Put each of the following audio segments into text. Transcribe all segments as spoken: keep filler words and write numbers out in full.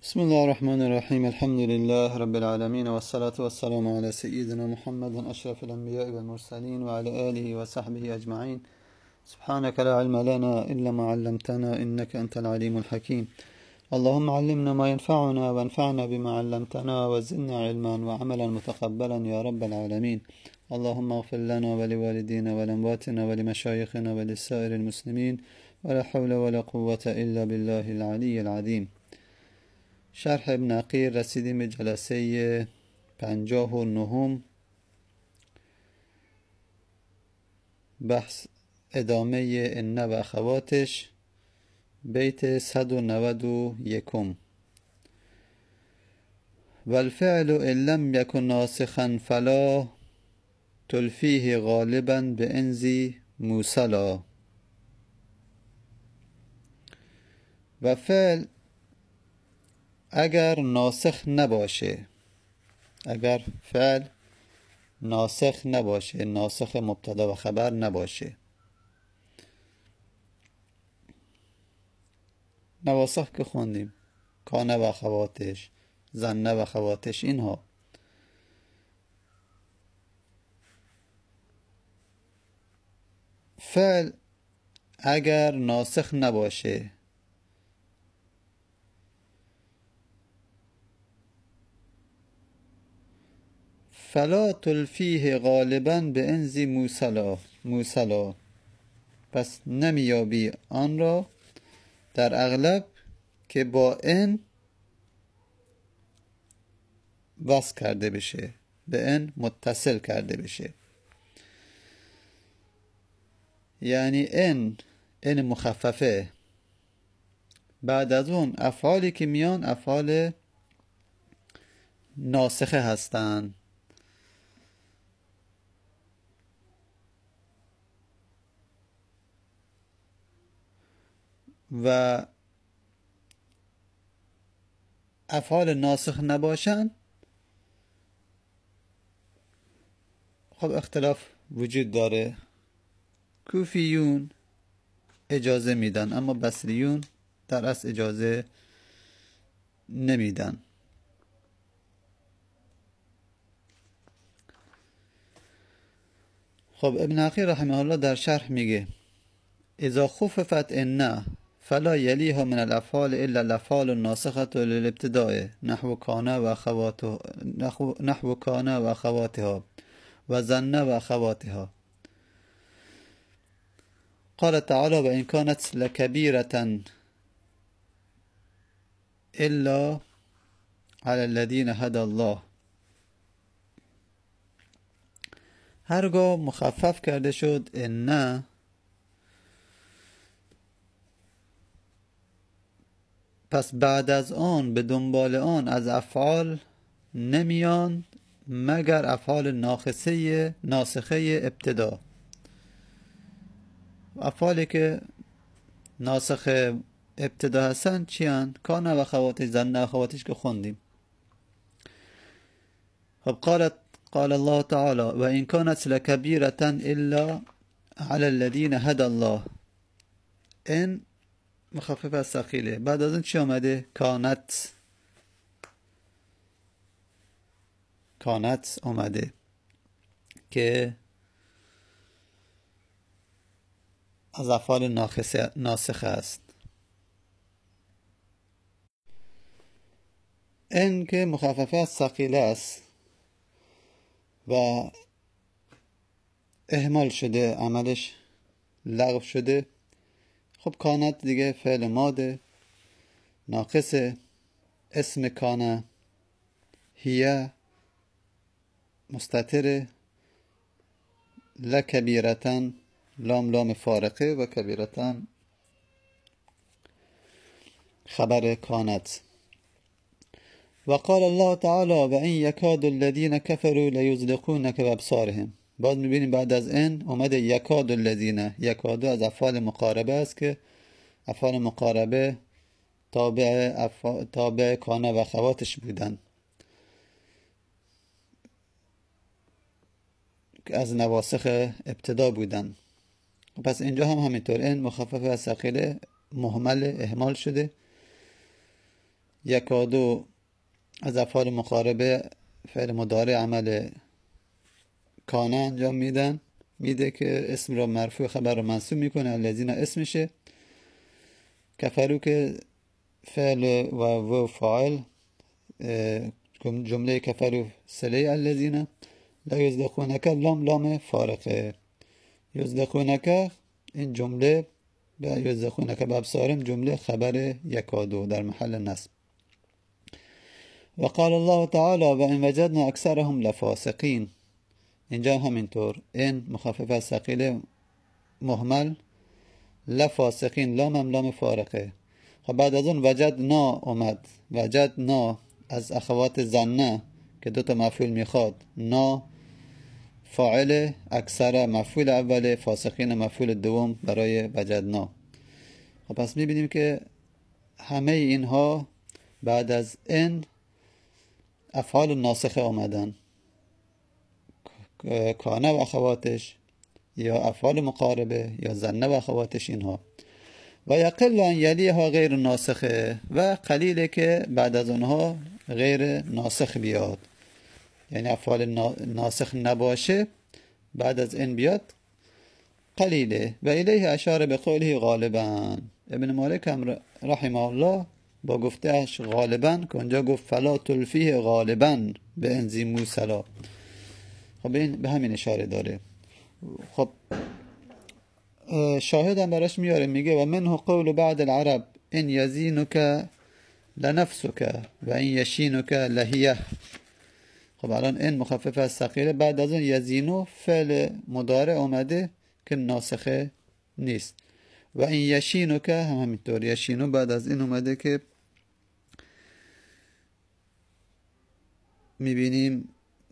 بسم الله الرحمن الرحيم. الحمد لله رب العالمين، والصلاة والسلام على سيدنا محمد أشرف الأنبياء والمرسلين وعلى آله وصحبه أجمعين. سبحانك لا علم لنا إلا ما علمتنا إنك أنت العليم الحكيم. اللهم علمنا ما ينفعنا وانفعنا بما علمتنا وزدنا علما وعملا متقبلا يا رب العالمين. اللهم اغفر لنا ولوالدينا ولأمواتنا ولمشايخنا ولسائر المسلمين، ولا حول ولا قوة إلا بالله العلي العظيم. شرح ابن عقیل رسیدیم به جلسه پنجاه و نهم. بحث ادامه ان و اخواتش، بیت صد و نود و یکم. والفعل ان لم یکن ناسخا فلا تلفیه غالبا به انزی موصلا. و فعل اگر ناسخ نباشه، اگر فعل ناسخ نباشه، ناسخ مبتدا و خبر نباشه، نواسخ که خوندیم، کانه و اخواتش، زنه و اخواتش، اینها. فعل اگر ناسخ نباشه فلا تلفیه غالبا به انزی موصلا موصلا پس نمیابی آن را در اغلب که با ان وصل کرده بشه، به ان متصل کرده بشه. یعنی ان ان مخففه، بعد از اون افعالی که میان افعال ناسخه هستند و افعال ناسخ نباشن. خب اختلاف وجود داره. کوفیون اجازه میدن اما بصریون در اصل اجازه نمیدن. خب ابن عقیل رحمه الله در شرح میگه اذا خففت ان فلا یلیها من الافعال الا الافعال الناسخه للابتداء نحو کان و اخواته نحو, نحو کان و اخواتها و ظن و اخواتها. قال تعالى وإن كانت لكبيرة إلا على الذين هدى الله. هرگاه مخفف کرده شد ان، پس بعد از آن به دنبال آن از افعال نمیان مگر افعال ناقصه ناسخه ابتدا. افعالی که ناسخ ابتدا هستن چی هن؟ کان و خواتش، زن و خواتش که خوندیم. خب قالت قال الله تعالى و این کانت لکبیرة الا على الذين هدى الله. این مخفف از ثقیله. بعد از اون چی آمده؟ کانت کانت آمده که از افعال ناسخه است. این که مخففه از ثقیله است و اهمال شده، عملش لغو شده. خب کانت دیگه فعل ماده ناقصه. اسم کانه هیه مستتره. لکبیرتن لام لام فارقه و کبیرتن خبر کانت. و قال الله تعالى و این یکاد الذین کفروا لیزلقونک بابصارهم. باز میبینیم بعد از این اومده یکاد الذین. یکادو از افعال مقاربه است که افعال مقاربه تابع افعال تابع کانه و خواتش بودن که از نواسخ ابتدا بودن. پس اینجا هم همینطور این مخفف از ثقیله مهمل اهمال شده یکادو از افعال مقاربه فعل مضارع عمل کانه انجام میدن میده که اسم را مرفوع خبر را منصوب میکنه، الذین اسمشه. کفرو که فعل و و فاعل، جمله کفرو سله الذین. لا یزدقونک لام لام فارقه. یزدقونک این جمله و یزدقونک بابسارم جمله خبر یکادو در محل نصب. و قال الله تعالی و ان وجدنا اکثرهم لفاسقین. اینجا همینطور این مخفف از ثقیل مهمل، لفاسقین لام لام فارقه. خب بعد از اون وجدنا اومد. وجدنا از اخوات زنه که دوتا مفعول میخواد، نا فاعل، اکثر مفعول اول، فاسقین مفعول دوم برای وجدنا. خب پس میبینیم که همه اینها بعد از این افعال ناسخه آمدن، کانه و اخواتش یا افعال مقاربه یا زنه و اخواتش اینها. و یقل ان یلیها غیر ناسخه، و قلیله که بعد از اونها غیر ناسخ بیاد، یعنی افعال ناسخ نباشه بعد از این بیاد قلیله. و الیه اشاره به قوله غالبا. ابن مالک هم رحمه الله با گفتهش غالبا که اونجا گفت فلا تلفیه غالبا به انزی موسلا. خب این به همین اشاره داره. خب شاهد هم براش میاره، میگه و منه قول بعد العرب ان یزینک لنفسک و ان یشینک لهیه. خب الان این مخفف از ثقیله، بعد از اون یزینو فعل مضارع اومده که ناسخه نیست. و این یشینک هم همینطور، یشینو بعد از این اومده که میبینیم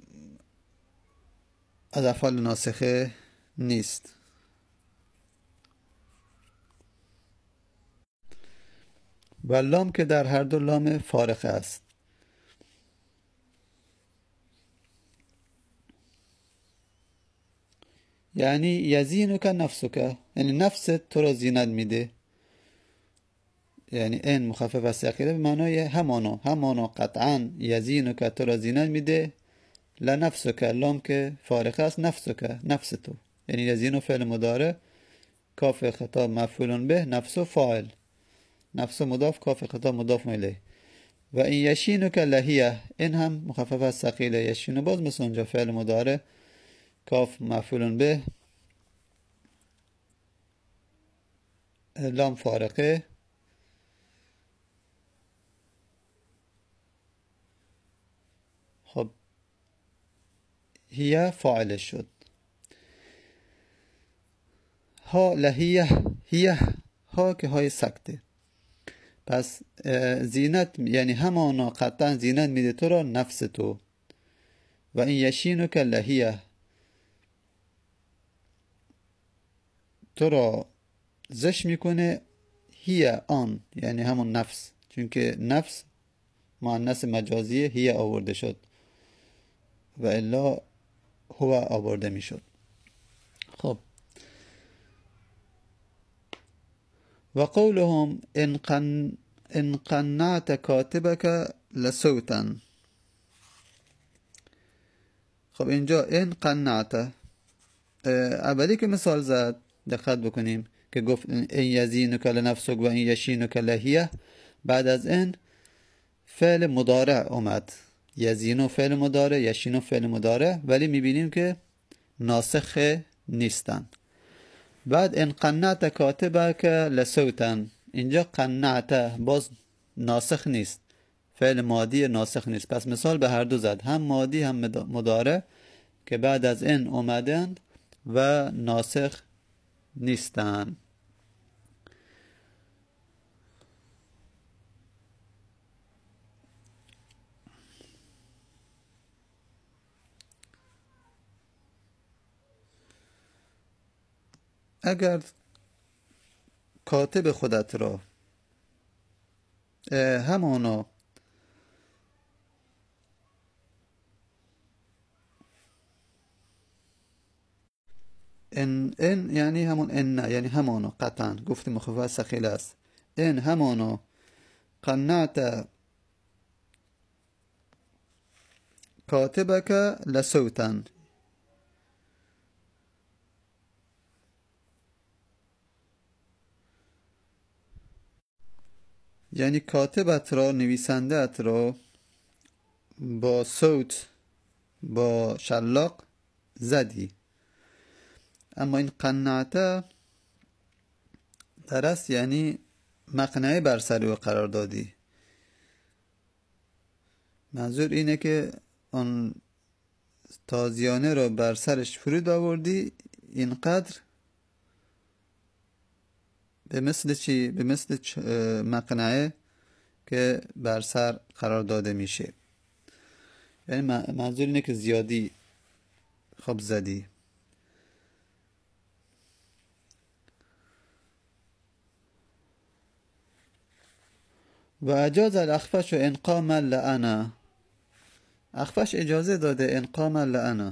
از افعال ناسخه نیست. و لام که در هر دو لام فارقه است. یعنی یزینک نفسک، یعنی نفست تو را زینت میده. یعنی این مخفف از ثقیله به معنای همانا، همانا قطعا یزینک تو را زینت میده. لنفسک لام که فارقه است، نفسک نفس تو، یعنی یزینو فعل مضارع، کاف خطاب مفعول به، نفس فاعل، نفس مضاف، کاف خطاب مضاف الیه. و این یشینک لهیه، این هم مخفف از ثقیله. یشینو باز مثل اونجا فعل مضارع، کاف مفعول به، لام فارقه. خب هیه فاعل شد. ها لهیه، هیه ها که های سکته. پس زینت یعنی همانا قطعا زینت میده تو را نفس تو. و این یشینو که لهیه تو را زش میکنه، هیه آن یعنی همون نفس، چون که نفس مؤنث مجازیه هیه آورده شد و الا هو آورده میشد. خب و قولهم ان قن ان قنعت کاتبک لصوتا. خب اینجا ان قنعت، اولی که مثال زد دقت بکنیم که گفت ان یزینک لنفسک و ان یشینک لهیه، بعد از این فعل مضارع اومد، یزینو فعل مضارع، یشینو فعل مضارع، ولی میبینیم که ناسخ نیستن. بعد ان قنعت کاتبک لصوتا، اینجا قنعت باز ناسخ نیست، فعل ماضی ناسخ نیست. پس مثال به هر دو زد، هم ماضی هم مضارع که بعد از این اومدند و ناسخ نیستن. اگر کاتب خودت را همانا ان ان یعنی همون ان یعنی همانا قطعا گفتیم مخفف ثقیل است. ان همانا قنعت کاتبک لصوتا، یعنی کاتبت را، نویسنده‌ات را با صوت، با شلاق زدی. اما این قنعته درست یعنی مقنعه بر سر او قرار دادی. منظور اینه که آن تازیانه را بر سرش فرود آوردی، اینقدر به مثل چی؟ به مثل مقنعه که بر سر قرار داده میشه. یعنی منظور اینه که زیادی خب زدی. و اجاز الاخفش انقام اللعنه، اخفش اجازه داده انقام اللعنه.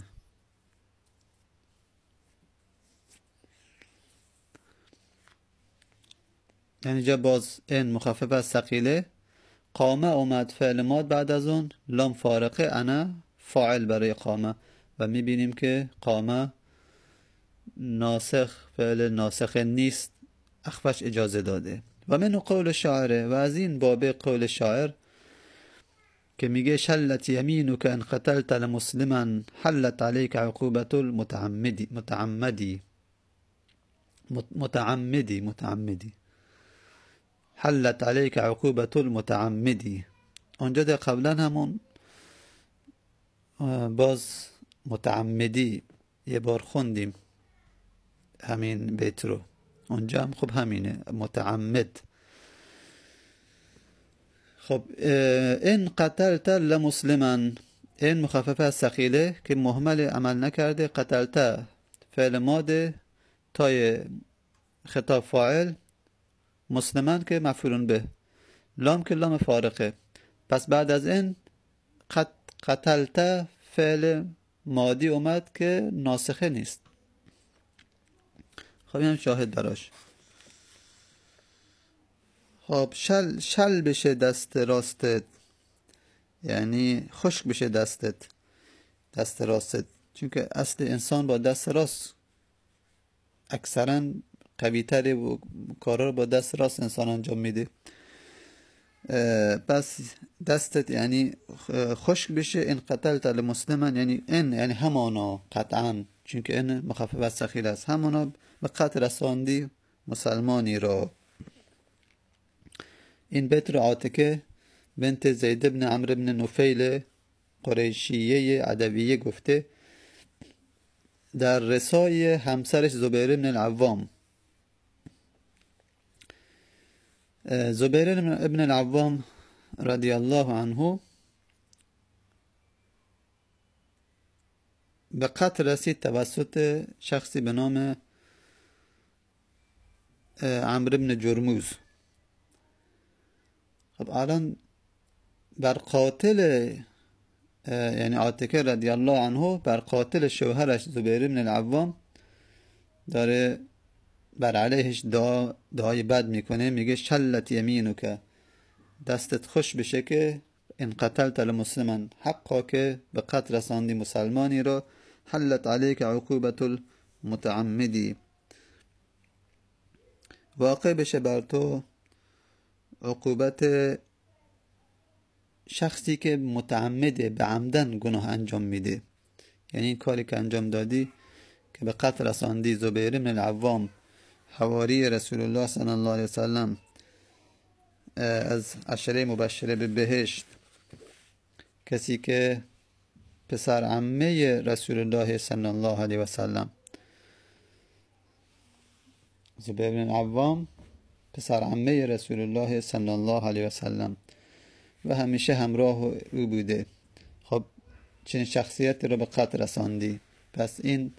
یعنی جا باز این مخفف از ثقیله، قامه اومد فعل ماد، بعد از اون لام فارقه، انا فاعل برای قامه و میبینیم که قامه ناسخ، فعل ناسخ نیست، اخفش اجازه داده. و من قول شاعره، و از این باب قول شاعر که میگه شلت یمینک ان قتلت لمسلما حلت علیک عقوبت المتعمدی متعمدی متعمدی متعمدی حلت علیک عقوبت المتعمدی. اونجا در قبلا همون باز متعمدی یه بار خوندیم همین بیت رو، اونجا هم خب همینه متعمد. خب این قتلت لمسلما، این مخففه از ثقیله که مهمل عمل نکرده، قتلت فعل ماده، تای خطاب فاعل، مسلمان که مفعول به، لام که لام فارقه. پس بعد از این قت قتلت فعل مادی اومد که ناسخه نیست. خب این شاهد براش. خب شل شل بشه دست راستت، یعنی خشک بشه دستت، دست راستت، چون که اصل انسان با دست راست اکثرا قوی تره و کارا رو با دست راست انسان انجام میده. پس دستت یعنی خشک بشه. این قتلت لمسلما یعنی این یعنی همانا قطعا، چون که این مخفف از ثقیل است، همانا به قتل رساندی مسلمانی را. این بیت رو عاتکه بنت زید بن عمرو بن نفیل قریشیه عدویه گفته در رسای همسرش زبیر بن العوام. زبیر بن العوام رضی الله عنه به قتل رسید توسط شخصی به نام عمرو بن جرموز. خب الان بر قاتل یعنی عاتکه رضی الله عنه بر قاتل شوهرش زبیر بن العوام داره بر علیهش دعا دعای بد میکنه، میگه شلت یمینک، دستت خوش بشه که ان قتلت لمسلما، حقا که به قتل رساندی مسلمانی را، حلت علیک عقوبت المتعمدی، واقع بشه بر تو عقوبت شخصی که متعمده، به عمدن گناه انجام میده. یعنی این کاری که انجام دادی که به قتل رساندی زبیر بن العوام حواری رسول الله صلی الله علیه وسلم از عشره مبشره به بهشت، کسی که پسر عمه رسول الله صلی الله علیه وسلم، زبیر بن العوام پسر عمه رسول الله صلی الله علیه وسلم و همیشه همراه او بوده. خب چنین شخصیتی رو به قتل رساندی، پس این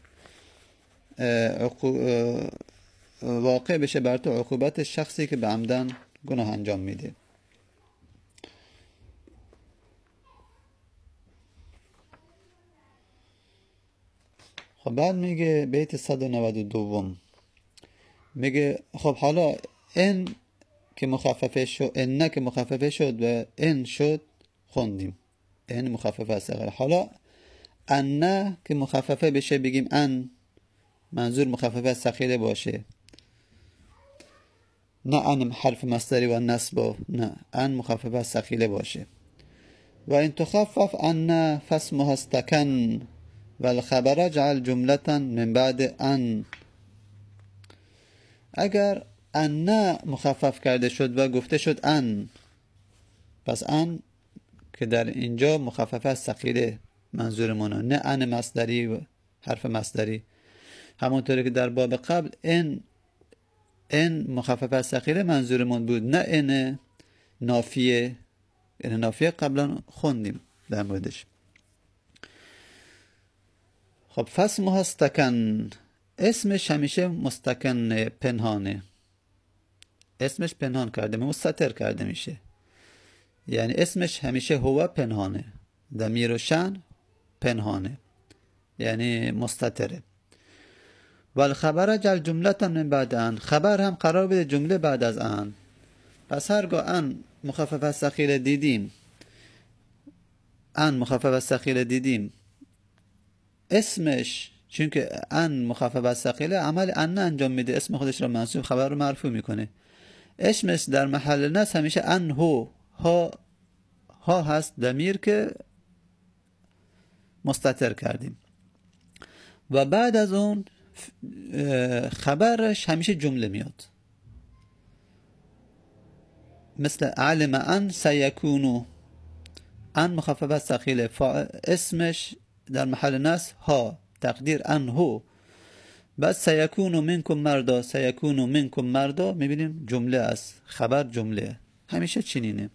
واقع بشه بر تو عقوبت شخصی که به عمدن گناه انجام میده. خب بعد میگه بیت صد و نود و دو میگه خب حالا این که مخففه شد، این نه که مخففه شد و این شد خوندیم. ان مخفف از ثقیله. حالا ان که مخففه بشه بگیم ان، منظور مخفف از ثقیله باشه، نه ان حرف مصدری و نصب، نه ان مخفف از ثقیله باشه. و ان تخفف ان فاسمها استکن و الخبر اجعل جملة من بعد ان. اگر ان مخفف کرده شد و گفته شد ان، پس ان که در اینجا مخفف از ثقیله منظورمونه، نه ان مصدری و حرف مصدری. همونطوری که در باب قبل ان ان مخفف از ثقیله منظورمون بود، نه ان نافیه. ان نافیه قبلا خوندیم در موردش. خب فاسمها استکن، اسمش همیشه مستکن، پنهانه، اسمش پنهان کرده، مستتر کرده میشه، یعنی اسمش همیشه هو پنهانه، ضمیر و شأن پنهانه یعنی مستتره. و الخبر اجعل جملة من بعد ان، خبر هم قرار بده جمله بعد از ان. پس هرگاه ان مخفف از ثقیله دیدیم، ان مخفف از ثقیله دیدیم، اسمش چون که ان مخفف از ثقیله عمل ان انجام میده، اسم خودش را منصوب خبر رو مرفوع میکنه، اسمش در محل نصب همیشه ان هو، ها ها هست ضمیر که مستتر کردیم. و بعد از اون خبرش همیشه جمله میاد، مثل علم ان سیکونو، ان مخفف از ثقیله، اسمش در محل نصب ها، تقدیر ان هو، بعد سیکونو منکم مردا، سیکونو منکم مردا، میبینیم جمله است، خبر جمله همیشه چنینه.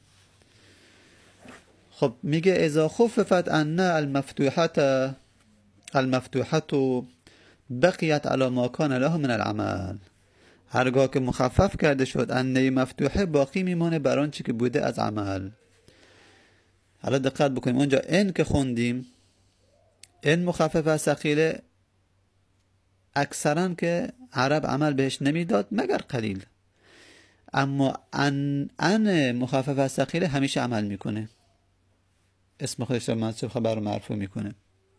خب میگه اذا خففت ان المفتوحت المفتوحت بقیت علی ما کان له من العمل، هرگاه که مخفف کرده شد ان مفتوحه باقی میمونه بر آنچه که بوده از عمل. حالا دقت بکنیم اونجا ان که خوندیم، ان مخفف از ثقیله اکثرا که عرب عمل بهش نمیداد مگر قلیل، اما ان ان مخفف از ثقیله همیشه عمل میکنه، اسم خودش را منصوب خبر مرفوع میکنه.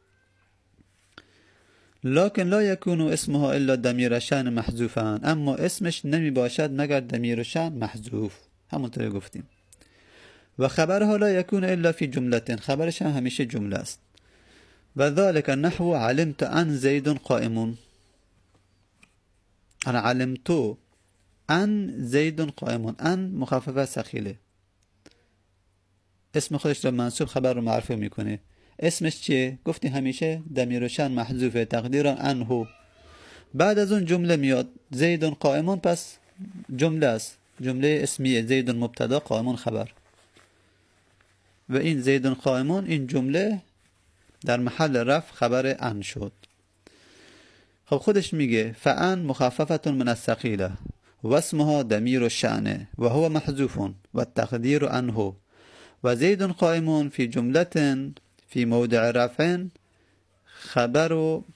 لکن لا یکون اسمها الا ضمیر شأن محذوفا، اما اسمش نمی باشد مگر ضمیر شأن محذوف، همونطور گفتیم. و خبرها لا یکون الا فی جمله، خبرش هم همیشه جمله است. و ذلك نحو علمت ان زید قائم، انا علمت ان زید قائم، ان مخففه ثقیله، اسم خودش را منصوب خبر رو مرفوع میکنه، اسمش چیه؟ گفتی همیشه ضمیر شأن محذوفه، تقدیرا انه. بعد از اون جمله میاد زید قائم، پس جمله است، جمله اسمیه، زید مبتدا قائم خبر، و این زید قائم این جمله در محل رفع خبر ان شد. خب خودش میگه فان مخففه من الثقیله و اسمها ضمیر الشأن و هو محذوف و التقدیر انه، و زید قائم فی جمله فی موضع رفع خبر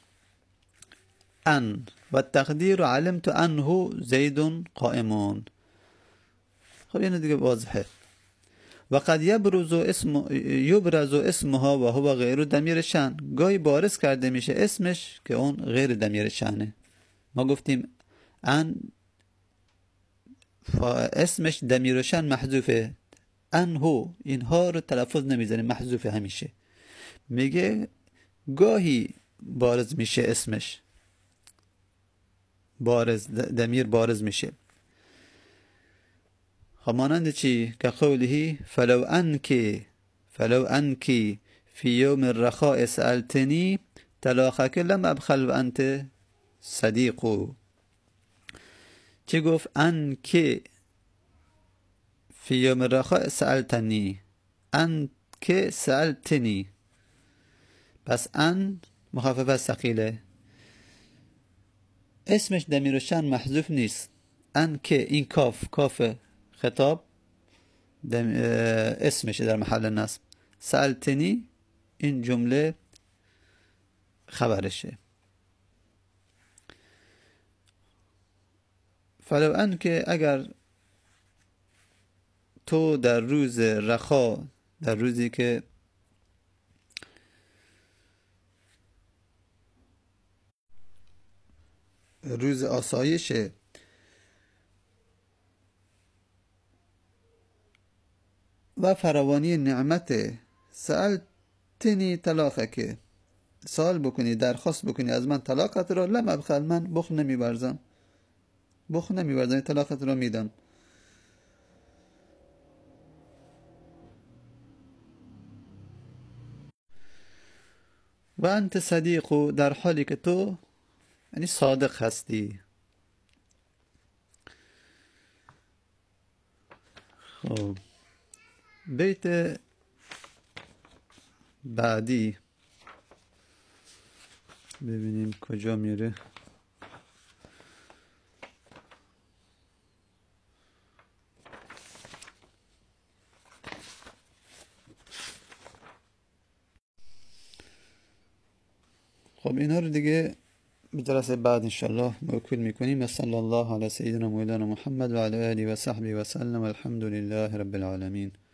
ان و التقدیر علمت انه زید قائم. خب اینو دیگه واضحه. و قد یبرز اسم یبرز اسمها و هو غیر ضمیر شأن، گاهی بارز کرده میشه اسمش که اون غیر ضمیر شأنه. ما گفتیم ان اسمش ضمیر شأن محذوفه، انه اینها رو تلفظ نمیزنه، محذوفه همیشه. میگه گاهی بارز میشه اسمش، بارز ضمیر بارز میشه. خب مانند چی؟ که قوله فلو انکی فلو انکی فی یوم الرخاء سألتنی تلاخک لم ابخل و انت صدیقو. چی گفت؟ انکی فی یوم الرخاء سألتنی، انکی سألتنی، پس ان مخفف از ثقیله، اسمش ضمیر شأن محذوف نیست. ان که این کاف کاف خطاب اسمشه در محل نصب، سألتنی این جمله خبرشه. فلو ان که اگر تو در روز رخا، در روزی که روز آسایش و فراوانی نعمت سألتنی طلاقک، سوال بکنی، درخواست بکنی از من طلاقت را، لم ابخل، من بخل نمیورزم، بخل نمیورزم، طلاقت را میدم. و انت صدیق، در حالی که تو یعنی صادق هستی. خب بیت بعدی ببینیم کجا میره. خب اینا رو دیگه به جلسه بعد انشالله موکول میکنیم. صلی الله علی سیدنا مولانا محمد و علی آله و صحبه و سلم. الحمد لله رب العالمین.